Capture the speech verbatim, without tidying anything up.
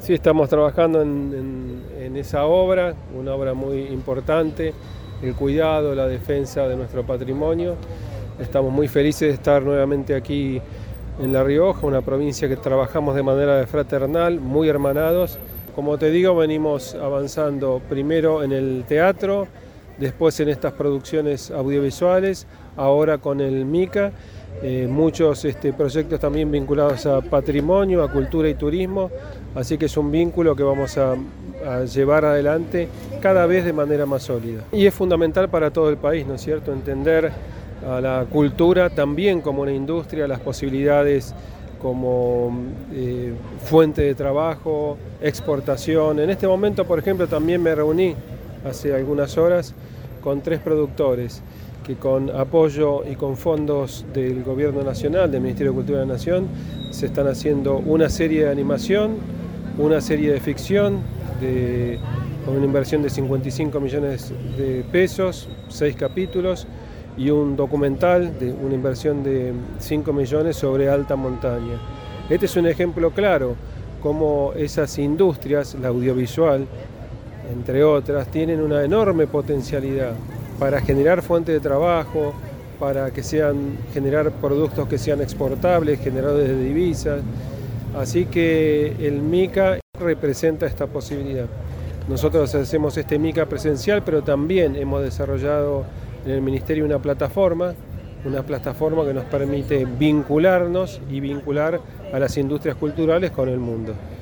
Sí, estamos trabajando en, en, en esa obra, una obra muy importante, el cuidado, la defensa de nuestro patrimonio. Estamos muy felices de estar nuevamente aquí en La Rioja, una provincia que trabajamos de manera fraternal, muy hermanados. Como te digo, venimos avanzando primero en el teatro, después en estas producciones audiovisuales, ahora con el MICA, eh, muchos este, proyectos también vinculados a patrimonio, a cultura y turismo, así que es un vínculo que vamos a, a llevar adelante cada vez de manera más sólida. Y es fundamental para todo el país, ¿no es cierto?, entender a la cultura también como una industria, las posibilidades como eh, fuente de trabajo, exportación. En este momento, por ejemplo, también me reuní hace algunas horas con tres productores que con apoyo y con fondos del Gobierno Nacional, del Ministerio de Cultura de la Nación, se están haciendo una serie de animación, una serie de ficción, de, con una inversión de cincuenta y cinco millones de pesos, seis capítulos, y un documental de una inversión de cinco millones sobre alta montaña. Este es un ejemplo claro cómo esas industrias, la audiovisual, entre otras, tienen una enorme potencialidad para generar fuentes de trabajo, para que sean, generar productos que sean exportables, generadores de divisas. Así que el MICA representa esta posibilidad. Nosotros hacemos este MICA presencial, pero también hemos desarrollado en el Ministerio una plataforma, una plataforma que nos permite vincularnos y vincular a las industrias culturales con el mundo.